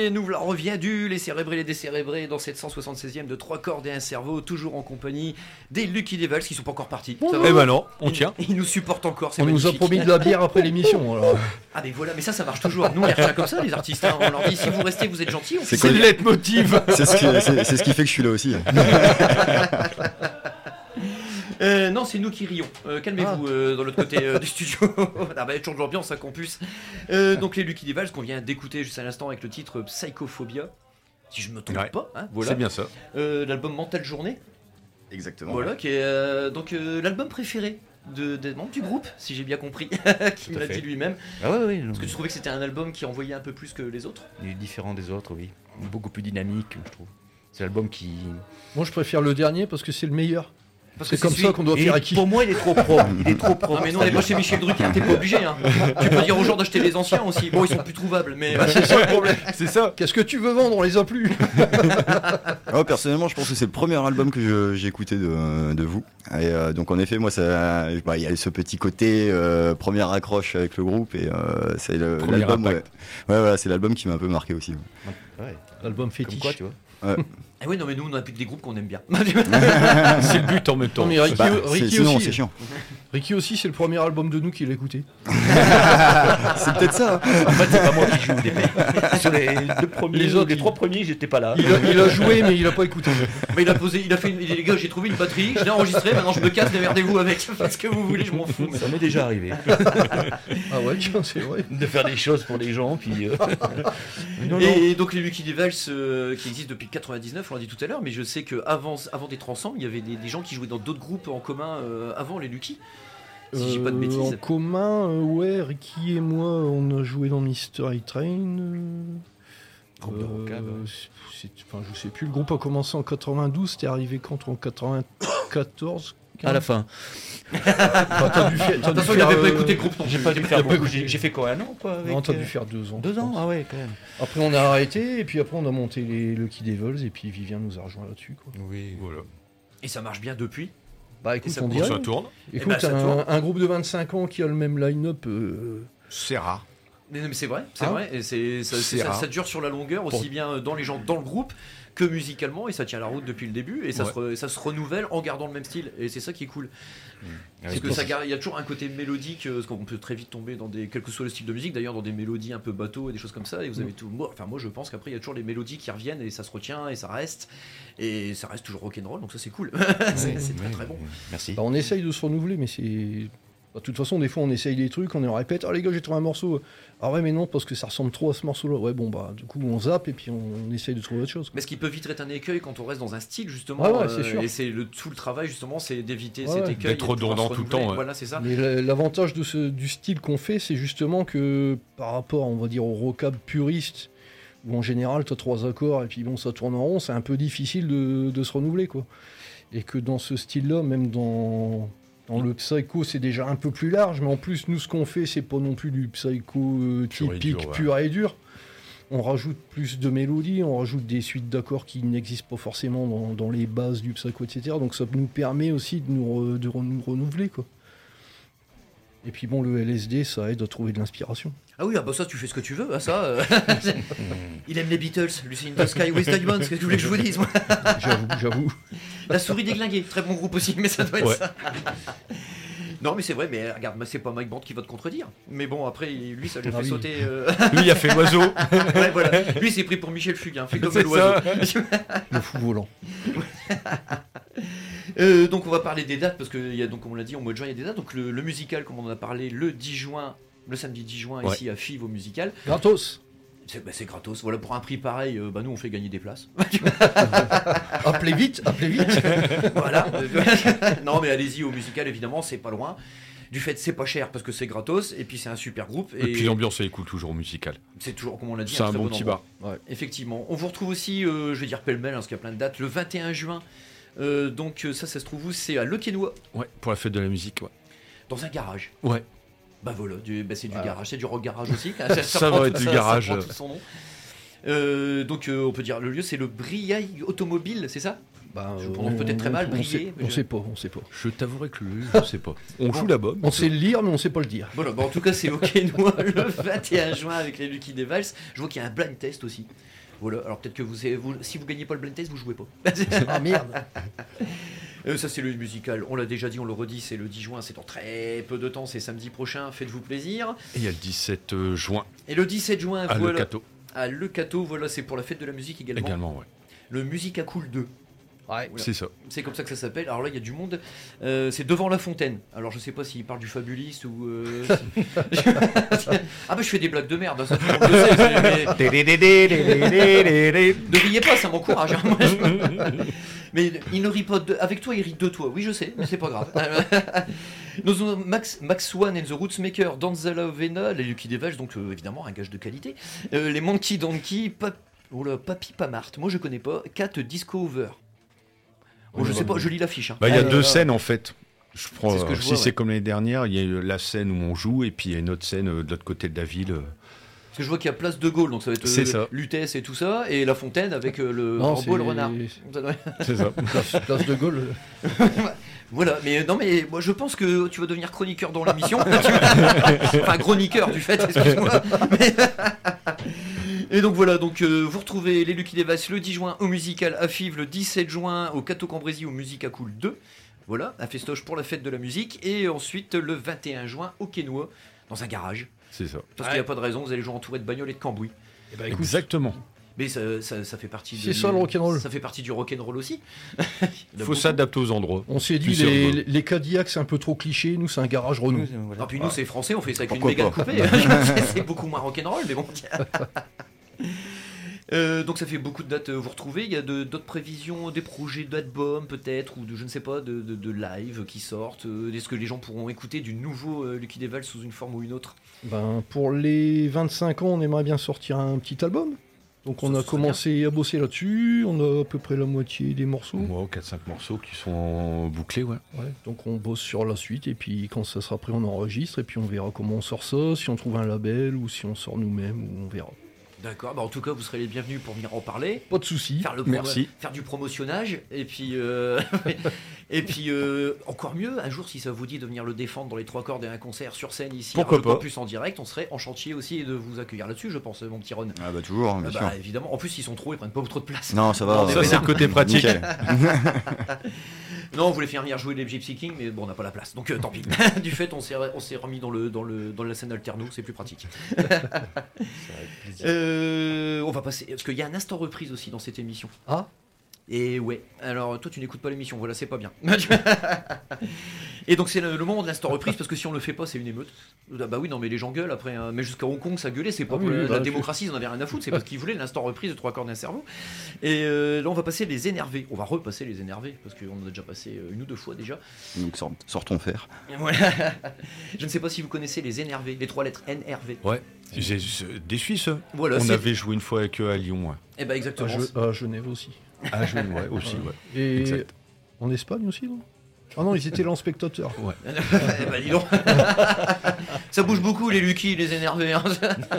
Et nous voilà revient du les cérébrés, les décérébrés dans cette 176e de 3 cordes et un cerveau, toujours en compagnie des Lucky Devils qui sont pas encore partis. Ça va Eh ben non, on tient. Ils nous supportent encore, c'est On nous a magnifique. promis de la bière après l'émission. Alors. Ah mais voilà, mais ça marche toujours. Nous on les retient comme ça les artistes. Hein. On leur dit si vous restez, vous êtes gentils. C'est C'est le leitmotiv. C'est ce qui fait que je suis là aussi. Non, c'est nous qui rions. Calmez-vous dans l'autre côté du studio. Ah bah, toujours de l'ambiance à Campus. Donc les Lucky Devils qu'on vient d'écouter juste à l'instant avec le titre Psychophobia. Si je me trompe pas, hein, voilà. C'est bien ça. L'album Mental Journée. Exactement. Voilà, qui est donc l'album préféré des membres du groupe, si j'ai bien compris, qui me l'a dit lui-même. Ah ouais, ouais. Parce que tu trouvais que c'était un album qui envoyait un peu plus que les autres? Il est différent des autres, oui. Beaucoup plus dynamique, je trouve. C'est l'album qui. Moi, je préfère le dernier parce que c'est le meilleur. Parce C'est que comme celui- ça qu'on doit Et faire acquis. pour moi, il est trop pro. Il est trop pro. Non mais nous on n'est pas chez Michel Drucker, t'es pas obligé hein. Tu peux dire aux gens d'acheter les anciens aussi. Bon ils sont plus trouvables mais C'est ça le problème. C'est ça. Qu'est-ce que tu veux vendre? On les a plus. Personnellement, je pense que c'est le premier album que j'ai écouté de vous. Et donc en effet, moi, il y a ce petit côté première accroche avec le groupe et c'est Premier l'album. impact. Ouais, voilà, c'est l'album qui m'a un peu marqué aussi. Ouais. L'album Comme fétiche. quoi, tu vois. Ouais. Ah oui non mais nous on a plus que des groupes qu'on aime bien. C'est le but en même temps. Non, mais Ricky, Bah, Ricky sinon, aussi. c'est chiant. Ricky aussi, c'est le premier album de nous qu'il a écouté. C'est peut-être ça. Hein. En fait, c'est pas moi qui joue des mecs. Sur les deux premiers, Les autres, les trois premiers, j'étais pas là. Il a joué, mais il a pas écouté. Mais il a fait il dit, les gars j'ai trouvé une batterie, je l'ai enregistrée, maintenant je me casse, démerdez-vous avec. Faites ce que vous voulez, je m'en fous. Ça m'est déjà arrivé. Ah ouais, tiens, c'est vrai. De faire des choses pour les gens, puis. Non, non. Et donc les Lucky Devils qui existent depuis 99, on l'a dit tout à l'heure, mais je sais qu'avant d'être ensemble, il y avait des gens qui jouaient dans d'autres groupes en commun avant les Lucky. Si je dis pas de En bêtises. commun, ouais, Ricky et moi, on a joué dans Mystery Train. Groupe de rockab. Enfin, je sais plus, le groupe a commencé en 92, c'était arrivé quand en 94 À la fin. T'as dû faire, Attention, il n'avait pas écouté le groupe non J'ai plus. pas dû faire beaucoup. J'ai fait quoi, un an, quoi avec, Non, t'as dû faire 2 ans. 2 je ans. pense. Ah ouais, quand même. Après, on a arrêté, et puis après, on a monté les Lucky Devils, et puis Vivien nous a rejoint là-dessus. Quoi. Oui. Voilà. Et ça marche bien depuis. Bah écoute, ça on continue. dirait. Ça tourne. Écoute, ben, ça tourne. un groupe de 25 ans qui a le même line-up. C'est rare. Mais c'est vrai, Ah. vrai. Et C'est rare. ça dure sur la longueur, aussi bien dans les gens dans le groupe que musicalement, et ça tient la route depuis le début, et ça se renouvelle en gardant le même style, et c'est ça qui est cool. Parce que il y a toujours un côté mélodique, parce qu'on peut très vite tomber dans quel que soit le style de musique, d'ailleurs dans des mélodies un peu bateau et des choses comme ça, et vous avez tout. Moi je pense qu'après il y a toujours les mélodies qui reviennent, et ça se retient, et ça reste toujours rock'n'roll, donc ça c'est cool. c'est très très bon. Merci. Bah, on essaye de se renouveler, mais c'est. Bah, de toute façon, des fois, on essaye des trucs, on les répète. Ah les gars, j'ai trouvé un morceau. Ah ouais, mais non, parce que ça ressemble trop à ce morceau-là. Ouais, bon, bah, du coup, on zappe et puis on essaye de trouver autre chose. Mais ce qui peut vite être un écueil quand on reste dans un style, justement. Ah ouais, c'est sûr. Et c'est tout le travail, justement, c'est d'éviter Ouais, cet ouais. écueil. D'être et de pouvoir redondant se tout le renouveler. temps, ouais. Voilà, c'est ça. Mais l'avantage du style qu'on fait, c'est justement que par rapport, on va dire, au rockab puriste, où en général, tu as 3 accords et puis bon, ça tourne en rond, c'est un peu difficile de se renouveler, quoi. Et que dans ce style-là, même dans le psycho, c'est déjà un peu plus large, mais en plus, nous, ce qu'on fait, c'est pas non plus du psycho Pur et typique, dur, ouais. pur et dur. On rajoute plus de mélodies, on rajoute des suites d'accords qui n'existent pas forcément dans les bases du psycho, etc. Donc ça nous permet aussi de nous renouveler, quoi. Et puis bon, le LSD, ça aide à trouver de l'inspiration. Ah oui, bah ça, tu fais ce que tu veux, ça. Il aime les Beatles, Lucy in the Sky with Diamonds, qu'est-ce que tu voulais que je vous dise, moi? J'avoue. La souris déglinguée, très bon groupe aussi, mais ça doit être Ouais. ça. Non, mais c'est vrai, mais regarde, c'est pas Mike Brandt qui va te contredire. Mais bon, après, lui, ça lui a fait oui. sauter. Lui, il a fait l'oiseau. Ouais, voilà. Lui, c'est pris pour Michel Fugain, fait comme C'est l'oiseau. Le fou volant. Donc, on va parler des dates, parce que, donc, comme on l'a dit, au mois de juin, il y a des dates. Donc, le musical, comme on en a parlé, le samedi 10 juin, Ouais. ici à Fives, au musical. Gratos. C'est gratos. Voilà, pour un prix pareil, nous, on fait gagner des places. Appelez vite. Voilà. Non, mais allez-y au musical, évidemment, c'est pas loin. Du fait, c'est pas cher parce que c'est gratos, et puis c'est un super groupe. Et puis l'ambiance, elle est cool toujours au musical. C'est toujours, comme on l'a dit, C'est un très bon petit endroit. bar. Ouais. Effectivement. On vous retrouve aussi, je vais dire pêle-mêle, parce qu'il y a plein de dates, le 21 juin. Donc ça se trouve où? C'est à Le Quesnoy, Ouais, pour la fête de la musique, ouais. dans un garage. Ouais. Bah voilà, c'est du garage, c'est du rock garage aussi. Ça va être du garage. Ça prend tout son nom. Donc on peut dire le lieu, c'est le Briaille Automobile, c'est ça? Je prononce peut-être très mal, briller. On sait pas. Je t'avouerai que je sais pas. On joue l'album. On sait le lire, mais on sait pas le dire. Voilà, en tout cas, c'est OK, nous, le 21 juin avec les Lucky Des Valses. Je vois qu'il y a un blind test aussi. Voilà, alors peut-être que si vous gagnez pas le blind test, vous jouez pas. Ah merde. Ça, c'est le musical. On l'a déjà dit, on le redit, c'est le 10 juin, c'est dans très peu de temps, c'est samedi prochain. Faites-vous plaisir. Et il y a le 17 juin. Et le 17 juin, à voilà. Le Cateau. À Le Cateau, voilà, c'est pour la fête de la musique également. Également, ouais. Le Musica Cool 2. Ouais, voilà. C'est ça. C'est comme ça que ça s'appelle. Alors là, il y a du monde. C'est devant la fontaine. Alors je sais pas s'il parle du fabuliste ou. Ah bah je fais des blagues de merde. Ça, tout le monde le sait. Ne riez pas, ça m'encourage. Hein, moi, mais il ne rit pas avec toi, il rit de toi. Oui, je sais, mais c'est pas grave. Nous avons Max One and the Rootsmaker, Danzala Ovena, les Lucky Des Valses, donc évidemment un gage de qualité. Les Monkey Donkey, Papy Pamart. Moi je connais pas. Cat Disco Over. Bon, je sais pas, je lis l'affiche. Hein. Il y a deux scènes en fait. Je prends, C'est ce que je vois, c'est comme l'année dernière, il y a la scène où on joue et puis il y a une autre scène de l'autre côté de la ville. Parce que je vois qu'il y a Place de Gaulle, donc ça va être Lutèce et tout ça, et la fontaine avec le robot et le renard. C'est ça. Place de Gaulle. Voilà, mais non, mais moi je pense que tu vas devenir chroniqueur dans l'émission. Enfin, chroniqueur du fait, excuse-moi. Et donc voilà, donc vous retrouvez les Lucky Des Valses le 10 juin au Musical à Fives, le 17 juin au Cateau Cambrésis au Musica Cool 2. Voilà, un festoche pour la fête de la musique. Et ensuite le 21 juin au Quesnoy, dans un garage. C'est ça. Parce qu'il n'y a pas de raison, vous allez jouer entouré de bagnoles et de cambouis. Et bah, écoute, exactement. Mais ça fait partie de. C'est ça le rock'n'roll. Ça fait partie du rock'n'roll aussi. Il faut s'adapter aux endroits. On s'est dit les Cadillacs c'est un peu trop cliché, nous c'est un garage Renault. Ah, puis nous c'est français, on fait ça avec Pourquoi une Mégane pas. coupée. C'est beaucoup moins rock'n'roll, mais bon. Donc ça fait beaucoup de dates vous retrouvez. Il y a d'autres prévisions, des projets d'albums peut-être, ou de je ne sais pas, de live qui sortent. Est-ce que les gens pourront écouter du nouveau Lucky Des Valses sous une forme ou une autre? Ben, pour les 25 ans, on aimerait bien sortir un petit album. Donc on a commencé à bosser là-dessus, on a à peu près la moitié des morceaux. Ouais, 4-5 morceaux qui sont bouclés, ouais. Donc on bosse sur la suite et puis quand ça sera prêt on enregistre et puis on verra comment on sort ça, si on trouve un label ou si on sort nous-mêmes, ou on verra. D'accord, bah en tout cas vous serez les bienvenus pour venir en parler. Pas de soucis. Faire du promotionnage et puis encore mieux un jour si ça vous dit de venir le défendre dans les trois cordes et un concert sur scène ici. Pourquoi pas. Plus en direct, on serait en chantier aussi de vous accueillir là-dessus, je pense, mon petit Ron. Ah bah toujours, bien sûr. Évidemment. En plus ils sont trop, ils prennent pas trop de place. Non, ça va. Ça c'est le côté pratique. Non, on voulait faire venir jouer les Gypsy Kings, mais bon, on n'a pas la place, donc tant pis. Du fait, on s'est remis dans la scène alterno, c'est plus pratique. On va passer, parce qu'il y a un instant reprise aussi dans cette émission. Ah. Et ouais, alors toi tu n'écoutes pas l'émission, voilà, c'est pas bien. Et donc c'est le moment de l'instant reprise, parce que si on le fait pas, c'est une émeute. Bah oui, non, mais les gens gueulent après, hein. Mais jusqu'à Hong Kong ça gueulait, c'est pas pour la démocratie, ils en avaient rien à foutre, c'est parce qu'ils voulaient l'instant reprise de trois cordes d'un cerveau. Et là on va passer les énervés, on va repasser les énervés, parce qu'on en a déjà passé une ou deux fois déjà. Donc sortons faire. Voilà. Je ne sais pas si vous connaissez les énervés, les trois lettres NRV. Ouais, j'ai des Suisses. Voilà, on avait joué une fois avec eux à Lyon. Ouais. Et bah exactement. À Genève aussi. À Genève, ouais, aussi, ouais. Et exact. En Espagne aussi, non? Ah non, ils étaient là en spectateur. Ouais. Bah dis donc. Ça bouge beaucoup les Lucky, les énervés. Hein.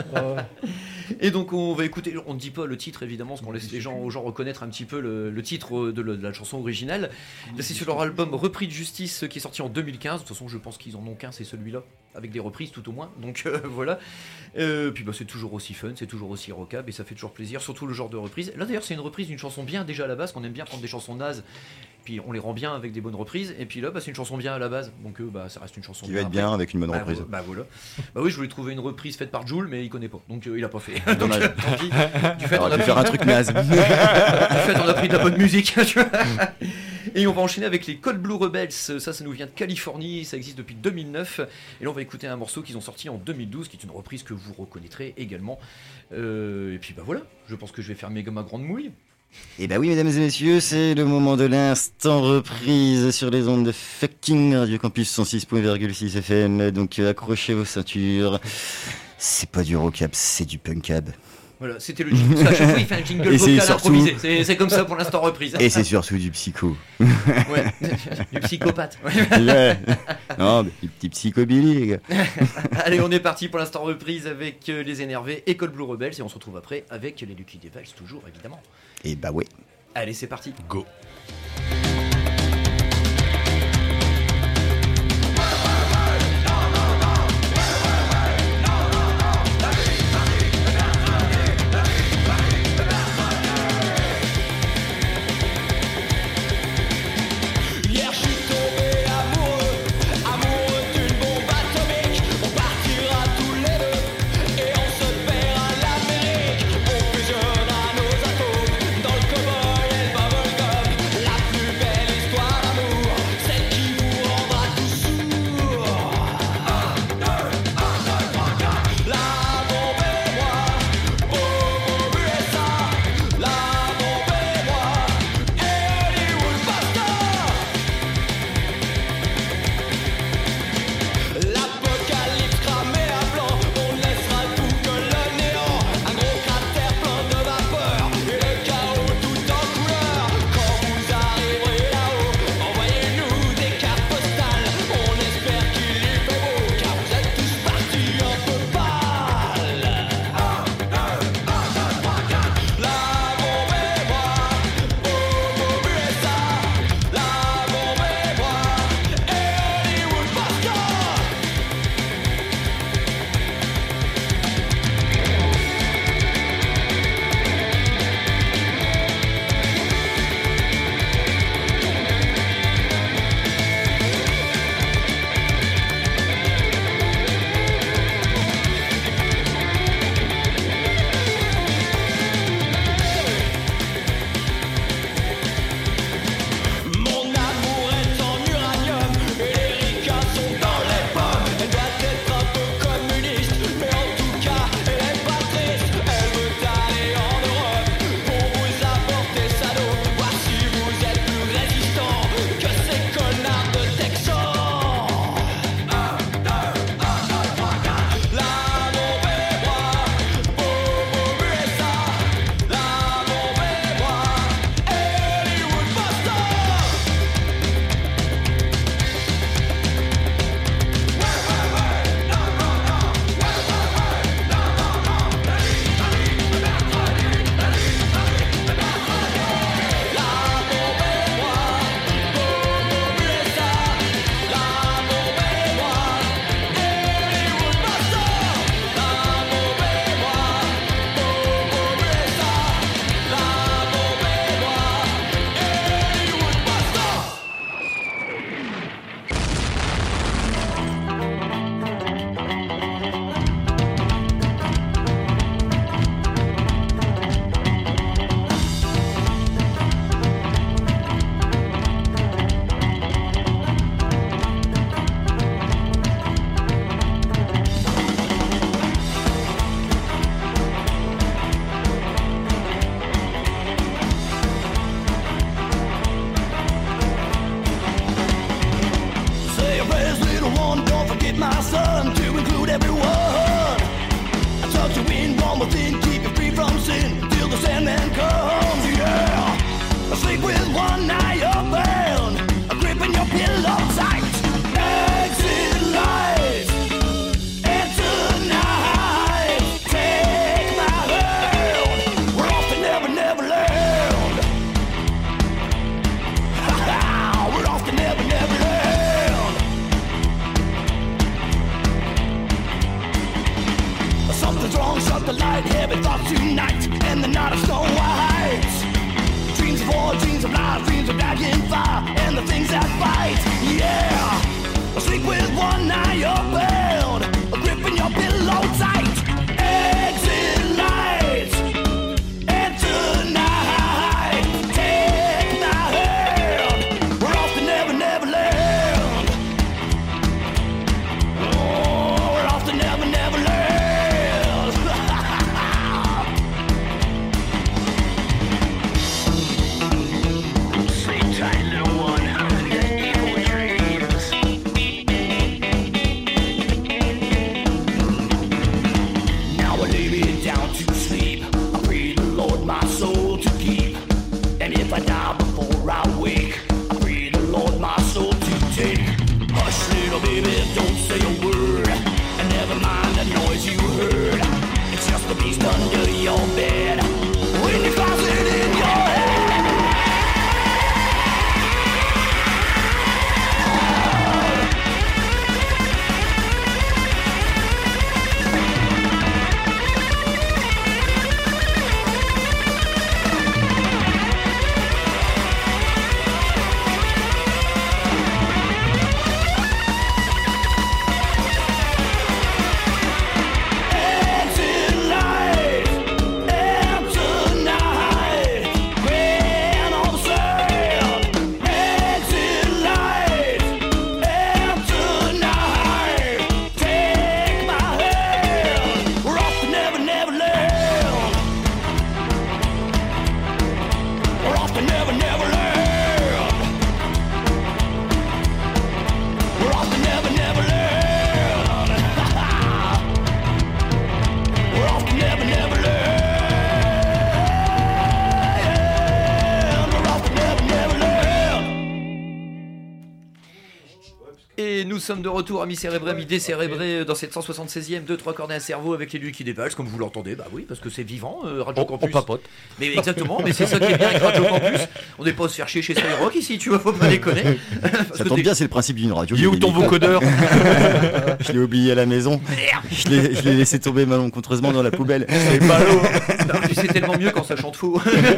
Et donc on va écouter, on ne dit pas le titre évidemment, parce qu'on laisse les gens reconnaître un petit peu le titre de la chanson originale. Là c'est sur leur album Repris de Justice qui est sorti en 2015. De toute façon je pense qu'ils en ont qu'un, c'est celui-là, avec des reprises tout au moins. Donc voilà. Puis bah, c'est toujours aussi fun, c'est toujours aussi rockab et ça fait toujours plaisir, surtout le genre de reprise. Là d'ailleurs c'est une reprise d'une chanson bien déjà à la base, qu'on aime bien prendre des chansons nazes. Puis on les rend bien avec des bonnes reprises, et puis là bah, c'est une chanson bien à la base, donc bah, ça reste une chanson qui bien va être bien avec une bonne reprise. Bah voilà. Bah oui, je voulais trouver une reprise faite par Jul, mais il connaît pas, donc il a pas fait. Dommage. Donc, tant pis. Du fait, on a pu faire un truc naze. Du fait, on a pris de la bonne musique. Et on va enchaîner avec les Cold Blue Rebels. Ça nous vient de Californie, ça existe depuis 2009. Et là on va écouter un morceau qu'ils ont sorti en 2012, qui est une reprise que vous reconnaîtrez également. Et puis bah voilà, je pense que je vais faire ma grande mouille. Et bah oui, mesdames et messieurs, c'est le moment de l'instant reprise sur les ondes de fucking Radio Campus 106.6 FM. Donc accrochez vos ceintures. C'est pas du rockab, c'est du punkab. Voilà, c'était le jingle. À chaque fois, il fait un jingle vocal improvisé. C'est comme ça pour l'instant reprise. Et c'est surtout du psycho. Ouais, du psychopathe. Ouais. Non, mais du petit psychobilly, les gars. Allez, on est parti pour l'instant reprise avec les énervés et Cold Blue Rebels. Et on se retrouve après avec les Lucky Des Valses, toujours évidemment. Et bah ouais. Allez, c'est parti. Go. shut the light, heavy thoughts unite, and the night of Snow White. Dreams of war, dreams of life, dreams of dragon fire, and the things that bite. Yeah, sleep with one eye open, gripping your pillow tight. Exit lights, and tonight, take my hand. We're off to Never Never Land. Oh, we're off to Never Never Land. Sleep tight, little one. Evil dreams. Now I lay me down to sleep. I pray the Lord my soul to keep. And if I die before I wake, I pray the Lord my soul to take. Hush, little baby, don't say a word. And never mind the noise you heard. It's just the beast under your bed. When you closet in your head. Exit light, and tonight, rain on the sand. Exit light, and tonight, take my hand. We're off to Never Never Land. We're off to Never Never Land. We're off to Never Never Land. We're off to Never Never Land. We're off to Never Never Land. Et nous sommes de retour, amis cérébrés, amis décérébrés, dans cette 176e 2-3 cordes et un cerveau avec les nuits qui dévalsent, comme vous l'entendez. Bah oui, parce que c'est vivant, Radio Campus. On papote. Mais exactement, mais c'est ça qui est bien avec Radio Campus. On n'est pas à se faire chier chez Skyrock ici, tu vois, faut pas déconner. Ça tombe bien, c'est le principe d'une radio. Il est où ton vocodeur? Je l'ai oublié à la maison. Je l'ai laissé tomber malencontreusement dans la poubelle. C'est ballot. Non, puis c'est tellement mieux quand ça chante faux.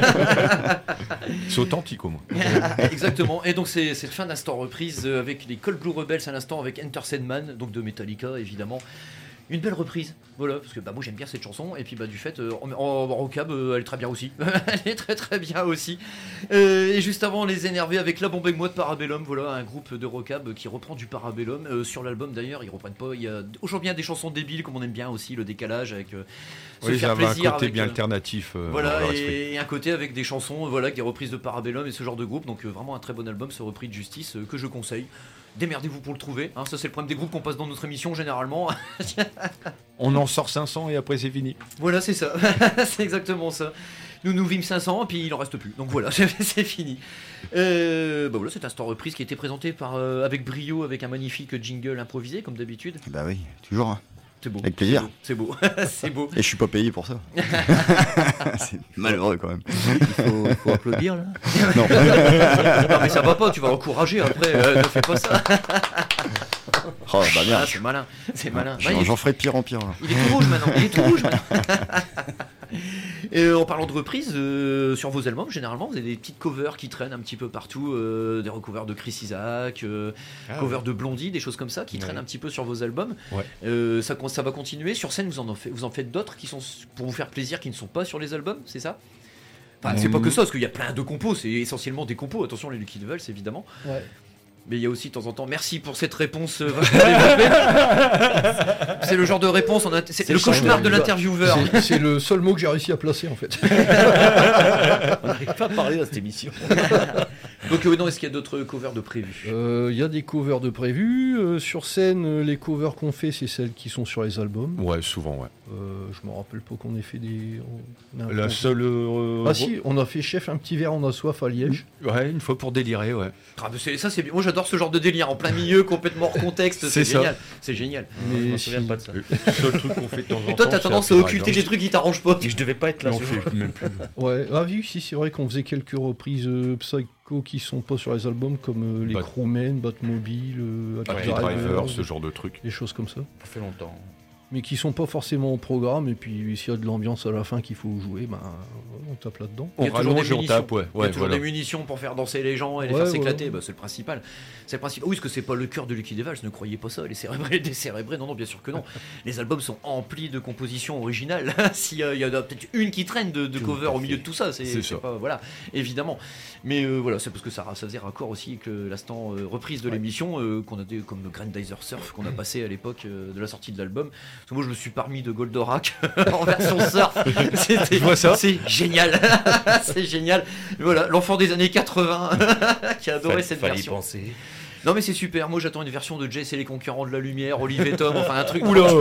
C'est authentique au moins. Exactement. Et donc c'est cette fin d'instant reprise avec les Cold Blue Rebels à l'instant avec Enter Sandman, donc de Metallica évidemment. Une belle reprise, voilà, parce que bah, moi j'aime bien cette chanson, et puis bah, du fait, en rockab, elle est très bien aussi. Elle est très très bien aussi. Et juste avant, les énervés avec La Bombe et moi de Parabellum, voilà, un groupe de rockab qui reprend du Parabellum. Sur l'album d'ailleurs, ils reprennent pas, il y a aujourd'hui bien des chansons débiles, comme on aime bien aussi, le décalage avec se Oui, faire j'avais plaisir. un côté avec, bien alternatif. voilà, dans l'esprit. et un côté avec des chansons, voilà, avec des reprises de Parabellum et ce genre de groupe, donc vraiment un très bon album, ce repris de Justice que je conseille. Démerdez-vous pour le trouver, hein, ça c'est le problème des groupes qu'on passe dans notre émission généralement. On en sort 500 et après c'est fini. Voilà, c'est ça, c'est exactement ça. Nous vîmes 500 et puis il en reste plus, donc voilà, c'est fini. Bah voilà, c'est un store reprise qui a été présenté par, avec brio, avec un magnifique jingle improvisé comme d'habitude. Bah oui, toujours. Hein. C'est beau. Avec plaisir. C'est beau. C'est beau. Et je suis pas payé pour ça. C'est malheureux quand même. Il faut applaudir là. Non. Non mais ça va pas, tu vas encourager après, ne fais pas ça. Oh bah bien. Ah, c'est malin, c'est malin. Bah, J'en ferai de pire en pire. Là. Il est tout rouge maintenant, il est tout rouge maintenant. Et en parlant de reprises, sur vos albums, généralement, vous avez des petites covers qui traînent un petit peu partout, des recovers de Chris Isaac, covers de Blondie, des choses comme ça qui traînent un petit peu sur vos albums. Ouais. Ça va continuer. Sur scène, vous en faites d'autres qui sont pour vous faire plaisir, qui ne sont pas sur les albums, c'est ça? Enfin, c'est pas que ça, parce qu'il y a plein de compos, c'est essentiellement des compos. Attention, les Lucky Devils, évidemment. Ouais. Mais il y a aussi de temps en temps, merci pour cette réponse vachement développée. C'est le genre de réponse, c'est le cauchemar de l'intervieweur. C'est le seul mot que j'ai réussi à placer en fait. On n'arrive pas à parler dans cette émission. Donc non, est-ce qu'il y a d'autres covers de prévus? Il y a des covers de prévus. Sur scène, les covers qu'on fait, c'est celles qui sont sur les albums. Ouais, souvent, ouais. Je me rappelle pas qu'on ait fait des... La seule... Ah si, on a fait Chef un petit verre, on a soif à Liège. Ouais, une fois pour délirer, ouais. Ah, ça c'est bien. Moi j'adore ce genre de délire en plein milieu, complètement hors contexte, c'est génial. C'est génial. Mais je me souviens pas de ça. Le seul truc qu'on fait de temps en temps. Et toi t'as tendance à occulter des trucs qui t'arrangent pas. Et je devais pas être là. On fait même plus. Ouais, ah oui, si c'est vrai qu'on faisait quelques reprises Psycho qui sont pas sur les albums comme les Crewmen, Batmobile, Happy Driver, ce genre de trucs. Des choses comme ça. Ça fait longtemps. mais qui sont pas forcément au programme. Et puis s'il y a de l'ambiance à la fin qu'il faut jouer, ben, on tape là-dedans. Il y a toujours des munitions. tape, ouais. Il y a toujours voilà. des munitions pour faire danser les gens et les faire s'éclater. Bah, c'est le principal. C'est le principe. Oui, parce que c'est pas le cœur de Lucky Devils, ne croyez pas ça. Les cérébrés, décérébrés, non, bien sûr que non. Les albums sont emplis de compositions originales. S'il y a peut-être une qui traîne de cover au milieu de tout ça, c'est ça. pas, voilà, évidemment. Mais voilà, c'est parce que ça faisait raccord aussi avec l'instant reprise de l'émission qu'on a comme le Grandizer Surf qu'on a passé à l'époque de la sortie de l'album. Parce que moi, je me suis parmi de Goldorak en version surf. C'est génial. C'est génial. Voilà, l'enfant des années 80 qui a adoré cette fallait version. y penser. Non mais c'est super, moi j'attends une version de Jess et les concurrents de la lumière, Olivier Tom, enfin un truc. Oula.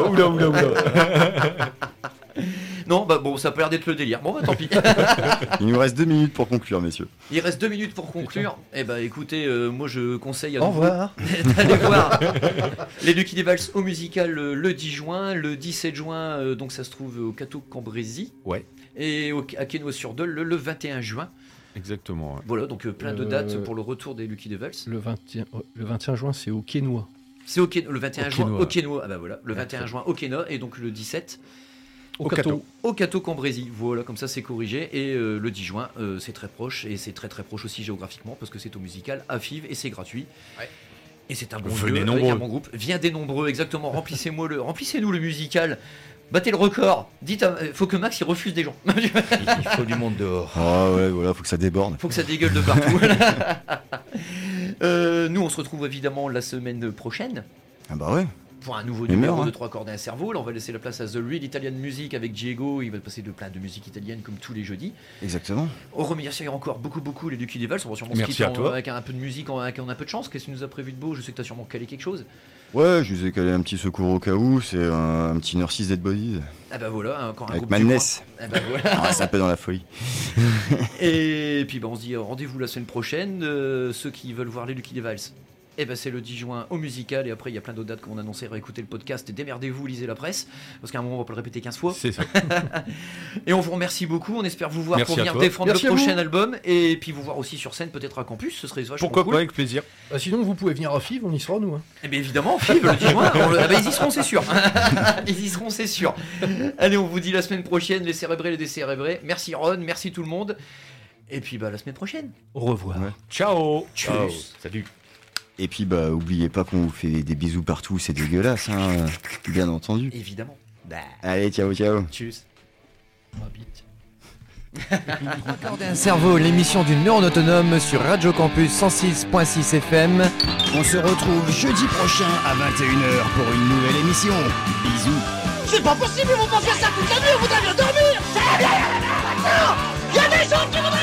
Non, bah bon, ça a pas l'air d'être le délire. Bon bah tant pis. Il nous reste 2 minutes pour conclure, messieurs. Il reste 2 minutes pour conclure. Eh bah écoutez, moi je conseille à Au vous revoir. d'aller voir les Lucky Devils au musical le 10 juin, le 17 juin, donc ça se trouve au Cateau-Cambrésis. Ouais. Et à Quesnoy-sur-Dole le 21 juin. Exactement. Ouais. Voilà, donc plein de dates pour le retour des Lucky Devils. Le 21 juin, c'est au Quesnoy. C'est le 21 juin Quesnoy. au Quesnoy. Ah bah voilà, le 21 juin au Quesnoy et donc le 17 Au Cateau. au Cateau-Cambrésis. Voilà, comme ça c'est corrigé. Et le 10 juin, c'est très proche et c'est très très proche aussi géographiquement parce que c'est au musical à Fives et c'est gratuit. Ouais. Et c'est un bon Venez lieu nombreux. avec un bon groupe. Viendez nombreux, exactement. Remplissez-nous le musical. Battez le record. Dites, faut que Max il refuse des gens. Il faut du monde dehors. Ah ouais, voilà, faut que ça déborde. Faut que ça dégueule de partout. Nous, on se retrouve évidemment la semaine prochaine. Ah bah ouais. Pour un nouveau Mais numéro merde, de hein. 3 cordes et un cerveau. Là, on va laisser la place à The Real Italian Music avec Diego. Il va passer de plein de musique italienne comme tous les jeudis. Exactement. On remercie encore beaucoup les Lucky Devils. On va sûrement se Merci quitter à toi. avec un peu de musique, avec un peu de chance. Qu'est-ce que tu nous as prévu de beau? Je sais que tu as sûrement calé quelque chose. Ouais, je vous ai calé un petit secours au cas où, c'est un petit Nurses Dead Bodies. Ah bah voilà, encore un Avec groupe du Madness. coin. Ah bah voilà. Ah, c'est un peu dans la folie. Et puis bah, on se dit rendez-vous la semaine prochaine. Ceux qui veulent voir les Lucky Devils, et ben c'est le 10 juin au musical. Et après il y a plein d'autres dates qu'on a annoncées. Réécoutez le podcast et démerdez-vous, lisez la presse. Parce qu'à un moment on va pas le répéter 15 fois. C'est ça. Et on vous remercie beaucoup. On espère vous voir Merci pour à venir toi. défendre Merci le à prochain vous. album. Et puis vous voir aussi sur scène, peut-être à Campus. Ce serait vachement Pourquoi cool. pas, avec plaisir. Bah, sinon, vous pouvez venir à Fives, on y sera, nous. Hein. Eh bien évidemment, Fives, le 10 juin. Ils y seront, c'est sûr. Ils y seront, c'est sûr. Allez, on vous dit la semaine prochaine, les cérébrés, les décérébrés. Merci Ron, merci tout le monde. Et puis bah la semaine prochaine. Au revoir. Ouais. Ciao. Ciao. Salut. Et puis bah oubliez pas qu'on vous fait des bisous partout, c'est dégueulasse, hein, bien entendu. Évidemment. Allez, ciao. Tchuss. Accorder un cerveau, l'émission d'une neurone autonome sur Radio Campus 106.6 FM. On se retrouve jeudi prochain à 21h pour une nouvelle émission. Bisous. C'est pas possible, ils vont pas faire ça toute la nuit, on voudrait bien dormir. Il y a des gens qui voudraient